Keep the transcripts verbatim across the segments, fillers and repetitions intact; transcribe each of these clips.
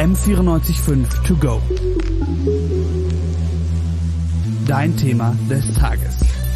M vierundneunzig Komma fünf to go. Dein Thema des Tages.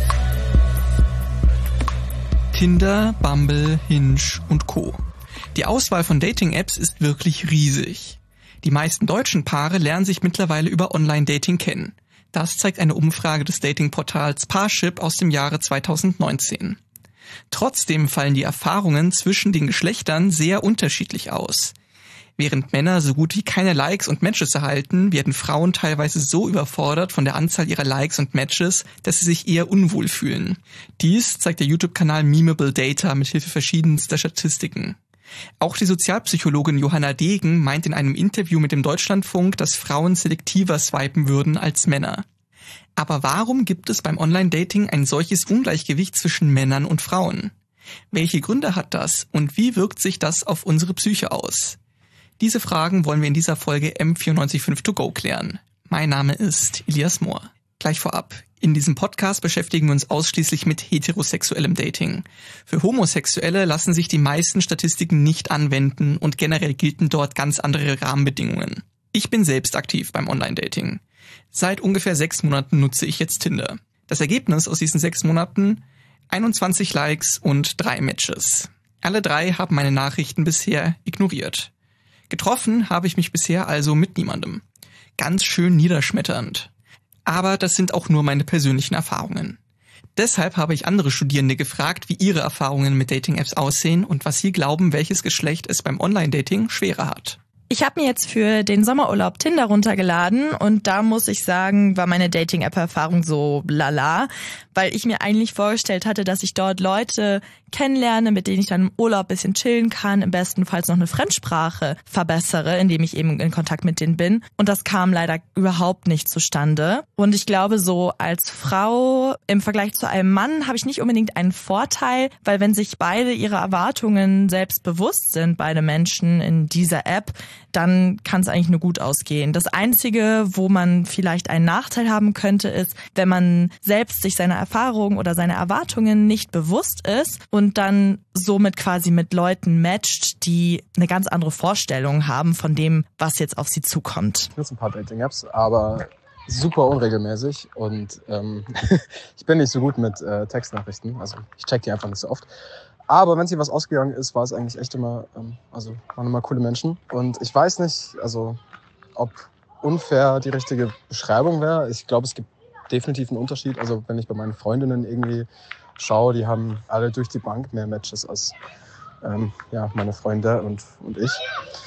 Tinder, Bumble, Hinge und Co. Die Auswahl von Dating-Apps ist wirklich riesig. Die meisten deutschen Paare lernen sich mittlerweile über Online-Dating kennen. Das zeigt eine Umfrage des Datingportals Parship aus dem Jahre zweitausendneunzehn. Trotzdem fallen die Erfahrungen zwischen den Geschlechtern sehr unterschiedlich aus. Während Männer so gut wie keine Likes und Matches erhalten, werden Frauen teilweise so überfordert von der Anzahl ihrer Likes und Matches, dass sie sich eher unwohl fühlen. Dies zeigt der YouTube-Kanal Memeable Data mit Hilfe verschiedenster Statistiken. Auch die Sozialpsychologin Johanna Degen meint in einem Interview mit dem Deutschlandfunk, dass Frauen selektiver swipen würden als Männer. Aber warum gibt es beim Online-Dating ein solches Ungleichgewicht zwischen Männern und Frauen? Welche Gründe hat das und wie wirkt sich das auf unsere Psyche aus? Diese Fragen wollen wir in dieser Folge M vierundneunzig Komma fünf to go klären. Mein Name ist Elias Mohr. Gleich vorab. In diesem Podcast beschäftigen wir uns ausschließlich mit heterosexuellem Dating. Für Homosexuelle lassen sich die meisten Statistiken nicht anwenden und generell gelten dort ganz andere Rahmenbedingungen. Ich bin selbst aktiv beim Online-Dating. Seit ungefähr sechs Monaten nutze ich jetzt Tinder. Das Ergebnis aus diesen sechs Monaten? einundzwanzig Likes und drei Matches. Alle drei haben meine Nachrichten bisher ignoriert. Getroffen habe ich mich bisher also mit niemandem. Ganz schön niederschmetternd. Aber das sind auch nur meine persönlichen Erfahrungen. Deshalb habe ich andere Studierende gefragt, wie ihre Erfahrungen mit Dating-Apps aussehen und was sie glauben, welches Geschlecht es beim Online-Dating schwerer hat. Ich habe mir jetzt für den Sommerurlaub Tinder runtergeladen und da muss ich sagen, war meine Dating-App-Erfahrung so lala, weil ich mir eigentlich vorgestellt hatte, dass ich dort Leute kennenlerne, mit denen ich dann im Urlaub ein bisschen chillen kann, im besten Fall noch eine Fremdsprache verbessere, indem ich eben in Kontakt mit denen bin. Und das kam leider überhaupt nicht zustande. Und ich glaube, so als Frau im Vergleich zu einem Mann habe ich nicht unbedingt einen Vorteil, weil wenn sich beide ihre Erwartungen selbst bewusst sind, beide Menschen in dieser App, dann kann es eigentlich nur gut ausgehen. Das Einzige, wo man vielleicht einen Nachteil haben könnte, ist, wenn man selbst sich seiner Erfahrungen oder seiner Erwartungen nicht bewusst ist und dann somit quasi mit Leuten matcht, die eine ganz andere Vorstellung haben von dem, was jetzt auf sie zukommt. Ich nutze ein paar Dating-Apps, aber super unregelmäßig und ähm, ich bin nicht so gut mit äh, Textnachrichten, also ich check die einfach nicht so oft. Aber wenn sich was ausgegangen ist, war es eigentlich echt immer, ähm, also waren immer coole Menschen. Und ich weiß nicht, also ob unfair die richtige Beschreibung wäre. Ich glaube, es gibt definitiv einen Unterschied. Also wenn ich bei meinen Freundinnen irgendwie schaue, die haben alle durch die Bank mehr Matches als ähm, ja, meine Freunde und, und ich.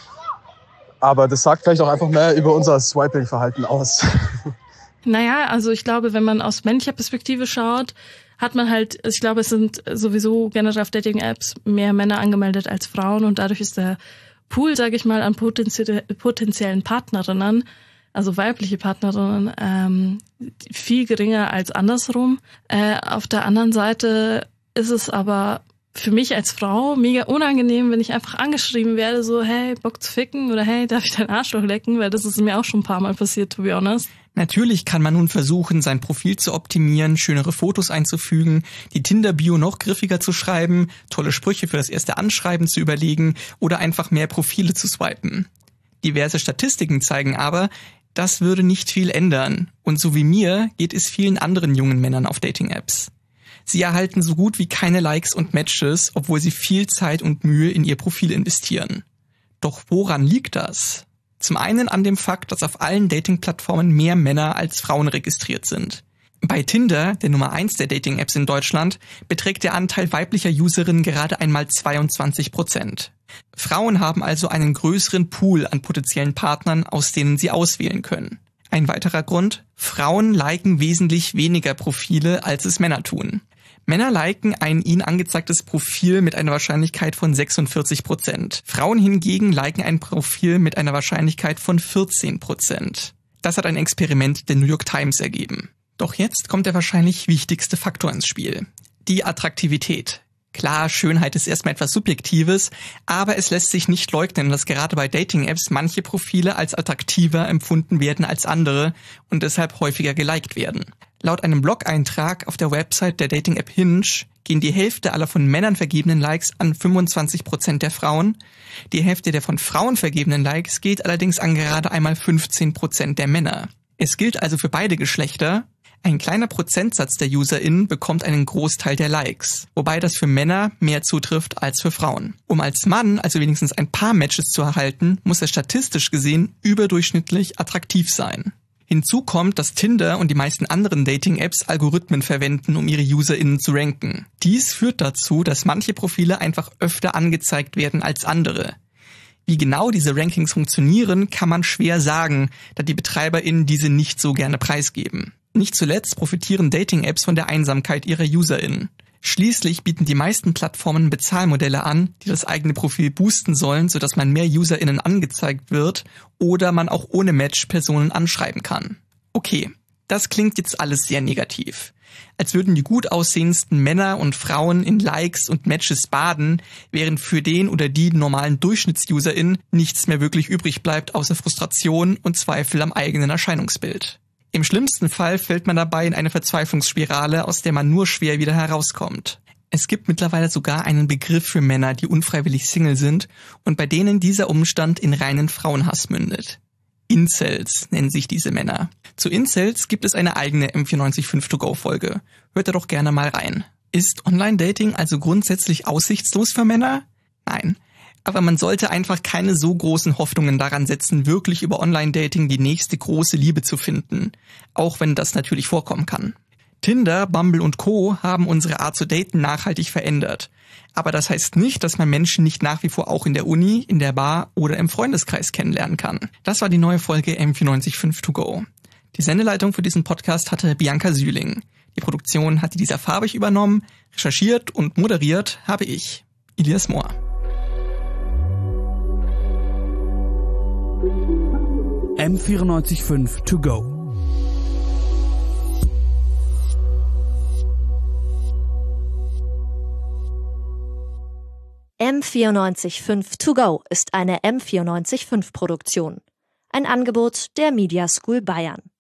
Aber das sagt vielleicht auch einfach mehr über unser Swiping-Verhalten aus. Naja, also ich glaube, wenn man aus männlicher Perspektive schaut, hat man halt, ich glaube, es sind sowieso generell auf Dating-Apps mehr Männer angemeldet als Frauen und dadurch ist der Pool, sage ich mal, an potenzie- potenziellen Partnerinnen, also weibliche Partnerinnen, ähm, viel geringer als andersrum. Äh, auf der anderen Seite ist es aber für mich als Frau mega unangenehm, wenn ich einfach angeschrieben werde, so, hey, Bock zu ficken oder hey, darf ich deinen Arschloch lecken? Weil das ist mir auch schon ein paar Mal passiert, to be honest. Natürlich kann man nun versuchen, sein Profil zu optimieren, schönere Fotos einzufügen, die Tinder-Bio noch griffiger zu schreiben, tolle Sprüche für das erste Anschreiben zu überlegen oder einfach mehr Profile zu swipen. Diverse Statistiken zeigen aber, das würde nicht viel ändern. Und so wie mir geht es vielen anderen jungen Männern auf Dating-Apps. Sie erhalten so gut wie keine Likes und Matches, obwohl sie viel Zeit und Mühe in ihr Profil investieren. Doch woran liegt das? Zum einen an dem Fakt, dass auf allen Dating-Plattformen mehr Männer als Frauen registriert sind. Bei Tinder, der Nummer eins der Dating-Apps in Deutschland, beträgt der Anteil weiblicher Userinnen gerade einmal zweiundzwanzig Prozent. Frauen haben also einen größeren Pool an potenziellen Partnern, aus denen sie auswählen können. Ein weiterer Grund: Frauen liken wesentlich weniger Profile, als es Männer tun. Männer liken ein ihnen angezeigtes Profil mit einer Wahrscheinlichkeit von sechsundvierzig Prozent. Frauen hingegen liken ein Profil mit einer Wahrscheinlichkeit von vierzehn Prozent. Das hat ein Experiment der New York Times ergeben. Doch jetzt kommt der wahrscheinlich wichtigste Faktor ins Spiel: die Attraktivität. Klar, Schönheit ist erstmal etwas Subjektives, aber es lässt sich nicht leugnen, dass gerade bei Dating-Apps manche Profile als attraktiver empfunden werden als andere und deshalb häufiger geliked werden. Laut einem Blog-Eintrag auf der Website der Dating-App Hinge gehen die Hälfte aller von Männern vergebenen Likes an fünfundzwanzig Prozent der Frauen. Die Hälfte der von Frauen vergebenen Likes geht allerdings an gerade einmal fünfzehn Prozent der Männer. Es gilt also für beide Geschlechter. Ein kleiner Prozentsatz der UserInnen bekommt einen Großteil der Likes, wobei das für Männer mehr zutrifft als für Frauen. Um als Mann also wenigstens ein paar Matches zu erhalten, muss er statistisch gesehen überdurchschnittlich attraktiv sein. Hinzu kommt, dass Tinder und die meisten anderen Dating-Apps Algorithmen verwenden, um ihre UserInnen zu ranken. Dies führt dazu, dass manche Profile einfach öfter angezeigt werden als andere. Wie genau diese Rankings funktionieren, kann man schwer sagen, da die BetreiberInnen diese nicht so gerne preisgeben. Nicht zuletzt profitieren Dating-Apps von der Einsamkeit ihrer UserInnen. Schließlich bieten die meisten Plattformen Bezahlmodelle an, die das eigene Profil boosten sollen, sodass man mehr UserInnen angezeigt wird oder man auch ohne Match Personen anschreiben kann. Okay, das klingt jetzt alles sehr negativ. Als würden die gut aussehendsten Männer und Frauen in Likes und Matches baden, während für den oder die normalen Durchschnitts-UserInnen nichts mehr wirklich übrig bleibt außer Frustration und Zweifel am eigenen Erscheinungsbild. Im schlimmsten Fall fällt man dabei in eine Verzweiflungsspirale, aus der man nur schwer wieder herauskommt. Es gibt mittlerweile sogar einen Begriff für Männer, die unfreiwillig Single sind und bei denen dieser Umstand in reinen Frauenhass mündet. Incels nennen sich diese Männer. Zu Incels gibt es eine eigene M vierundneunzig Komma fünf To Go Folge. Hört da doch gerne mal rein. Ist Online-Dating also grundsätzlich aussichtslos für Männer? Nein. Aber man sollte einfach keine so großen Hoffnungen daran setzen, wirklich über Online-Dating die nächste große Liebe zu finden. Auch wenn das natürlich vorkommen kann. Tinder, Bumble und Co. haben unsere Art zu daten nachhaltig verändert. Aber das heißt nicht, dass man Menschen nicht nach wie vor auch in der Uni, in der Bar oder im Freundeskreis kennenlernen kann. Das war die neue Folge M vierundneunzig Komma fünf To Go. Die Sendeleitung für diesen Podcast hatte Bianca Sühling. Die Produktion hatte Lisa Farbig übernommen. Recherchiert und moderiert habe ich, Elias Mohr. M vierundneunzig Komma fünf To Go. M vierundneunzig Komma fünf To Go ist eine M vierundneunzig Komma fünf Produktion. Ein Angebot der Media School Bayern.